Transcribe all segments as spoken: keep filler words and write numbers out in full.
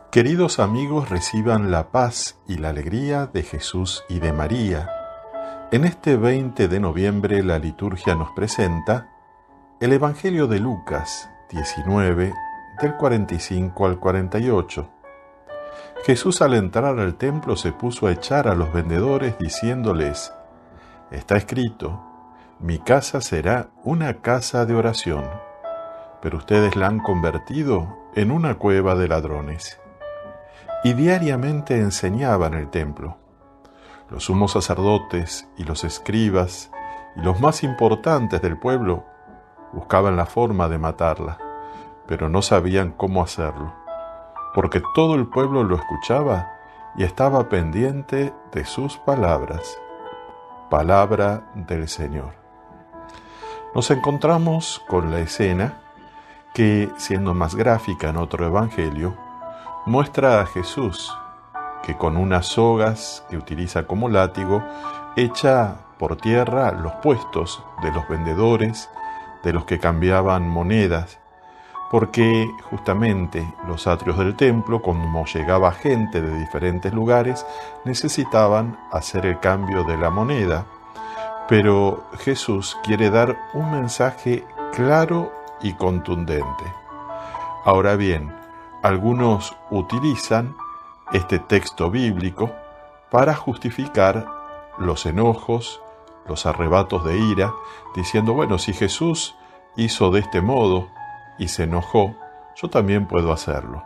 Queridos amigos, reciban la paz y la alegría de Jesús y de María. En este veinte de noviembre la liturgia nos presenta el Evangelio de Lucas diecinueve, del cuarenta y cinco al cuarenta y ocho. Jesús al entrar al templo se puso a echar a los vendedores diciéndoles: «Está escrito, mi casa será una casa de oración, pero ustedes la han convertido en una cueva de ladrones». Y diariamente enseñaba en el templo. Los sumos sacerdotes y los escribas y los más importantes del pueblo buscaban la forma de matarla, pero no sabían cómo hacerlo, porque todo el pueblo lo escuchaba y estaba pendiente de sus palabras. Palabra del Señor. Nos encontramos con la escena que, siendo más gráfica en otro evangelio, muestra a Jesús que con unas sogas que utiliza como látigo echa por tierra los puestos de los vendedores, de los que cambiaban monedas, porque justamente los atrios del templo, como llegaba gente de diferentes lugares, necesitaban hacer el cambio de la moneda. Pero Jesús quiere dar un mensaje claro y contundente. Ahora bien, algunos utilizan este texto bíblico para justificar los enojos, los arrebatos de ira, diciendo, bueno, si Jesús hizo de este modo y se enojó, yo también puedo hacerlo.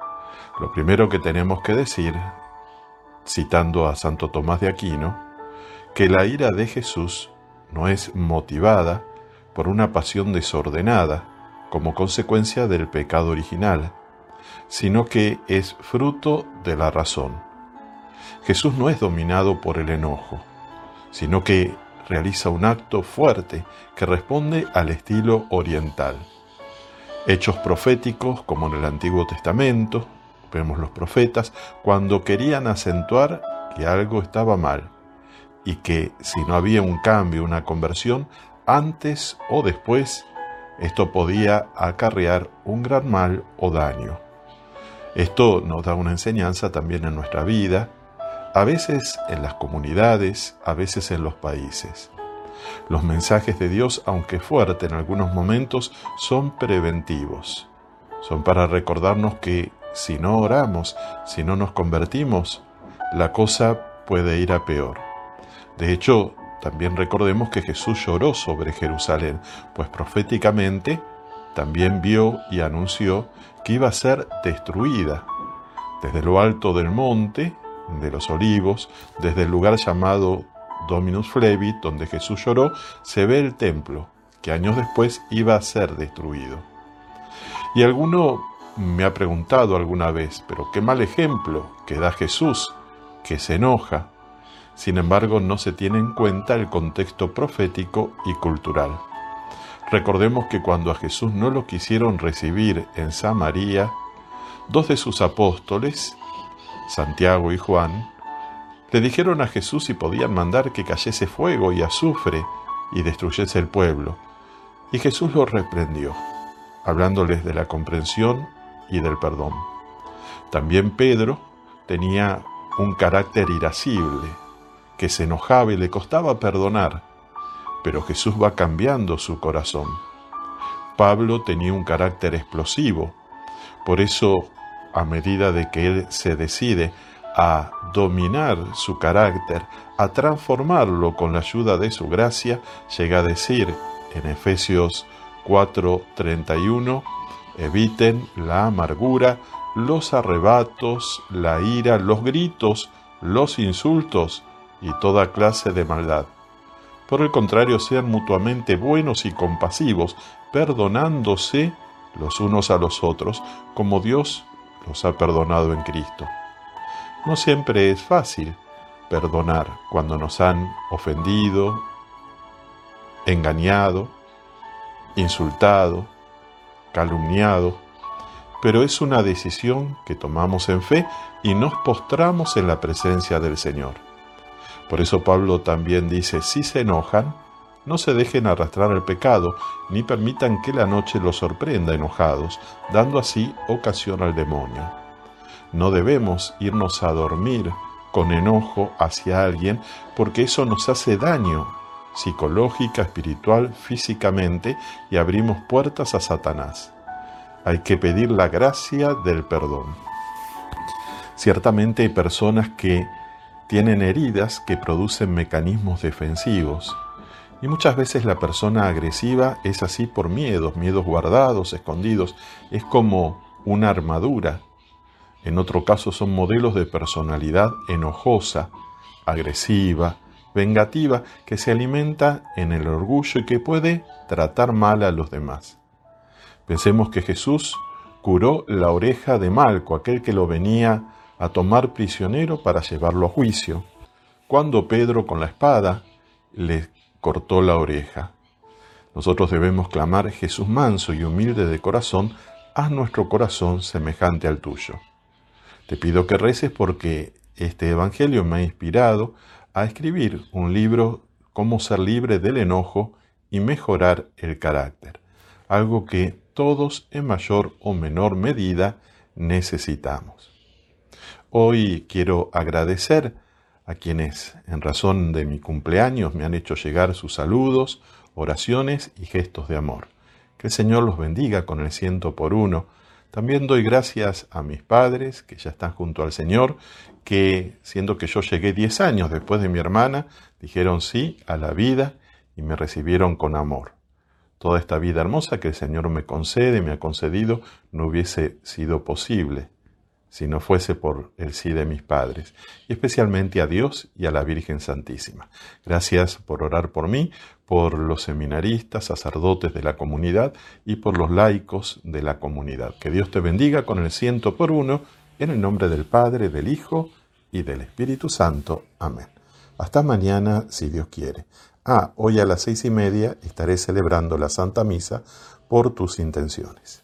Lo primero que tenemos que decir, citando a Santo Tomás de Aquino, que la ira de Jesús no es motivada por una pasión desordenada como consecuencia del pecado original, sino que es fruto de la razón. Jesús no es dominado por el enojo, sino que realiza un acto fuerte que responde al estilo oriental. Hechos proféticos, como en el Antiguo Testamento, vemos los profetas cuando querían acentuar que algo estaba mal y que si no había un cambio, una conversión, antes o después, esto podía acarrear un gran mal o daño. Esto nos da una enseñanza también en nuestra vida, a veces en las comunidades, a veces en los países. Los mensajes de Dios, aunque fuertes en algunos momentos, son preventivos. Son para recordarnos que si no oramos, si no nos convertimos, la cosa puede ir a peor. De hecho, también recordemos que Jesús lloró sobre Jerusalén, pues proféticamente también vio y anunció que iba a ser destruida. Desde lo alto del monte, de los olivos, desde el lugar llamado Dominus Flevit, donde Jesús lloró, se ve el templo, que años después iba a ser destruido. Y alguno me ha preguntado alguna vez, pero qué mal ejemplo que da Jesús, que se enoja. Sin embargo, no se tiene en cuenta el contexto profético y cultural. Recordemos que cuando a Jesús no lo quisieron recibir en Samaria, dos de sus apóstoles, Santiago y Juan, le dijeron a Jesús si podían mandar que cayese fuego y azufre y destruyese el pueblo. Y Jesús los reprendió, hablándoles de la comprensión y del perdón. También Pedro tenía un carácter irascible, que se enojaba y le costaba perdonar, pero Jesús va cambiando su corazón. Pablo tenía un carácter explosivo, por eso, a medida de que él se decide a dominar su carácter, a transformarlo con la ayuda de su gracia, llega a decir en Efesios cuatro treinta y uno, eviten la amargura, los arrebatos, la ira, los gritos, los insultos y toda clase de maldad. Por el contrario, sean mutuamente buenos y compasivos, perdonándose los unos a los otros, como Dios los ha perdonado en Cristo. No siempre es fácil perdonar cuando nos han ofendido, engañado, insultado, calumniado, pero es una decisión que tomamos en fe y nos postramos en la presencia del Señor. Por eso Pablo también dice, si se enojan, no se dejen arrastrar al pecado, ni permitan que la noche los sorprenda enojados, dando así ocasión al demonio. No debemos irnos a dormir con enojo hacia alguien, porque eso nos hace daño psicológica, espiritual, físicamente, y abrimos puertas a Satanás. Hay que pedir la gracia del perdón. Ciertamente hay personas que tienen heridas que producen mecanismos defensivos, y muchas veces la persona agresiva es así por miedos, miedos guardados, escondidos. Es como una armadura. En otro caso son modelos de personalidad enojosa, agresiva, vengativa, que se alimenta en el orgullo y que puede tratar mal a los demás. Pensemos que Jesús curó la oreja de Malco, aquel que lo venía a tomar prisionero para llevarlo a juicio, cuando Pedro con la espada le cortó la oreja. Nosotros debemos clamar: Jesús manso y humilde de corazón, haz nuestro corazón semejante al tuyo. Te pido que reces porque este evangelio me ha inspirado a escribir un libro, Cómo ser libre del enojo y mejorar el carácter, algo que todos en mayor o menor medida necesitamos. Hoy quiero agradecer a quienes, en razón de mi cumpleaños, me han hecho llegar sus saludos, oraciones y gestos de amor. Que el Señor los bendiga con el ciento por uno. También doy gracias a mis padres, que ya están junto al Señor, que, siendo que yo llegué diez años después de mi hermana, dijeron sí a la vida y me recibieron con amor. Toda esta vida hermosa que el Señor me concede, me ha concedido, no hubiese sido posible si no fuese por el sí de mis padres, y especialmente a Dios y a la Virgen Santísima. Gracias por orar por mí, por los seminaristas, sacerdotes de la comunidad y por los laicos de la comunidad. Que Dios te bendiga con el ciento por uno, en el nombre del Padre, del Hijo y del Espíritu Santo. Amén. Hasta mañana, si Dios quiere. Ah, hoy a las seis y media estaré celebrando la Santa Misa por tus intenciones.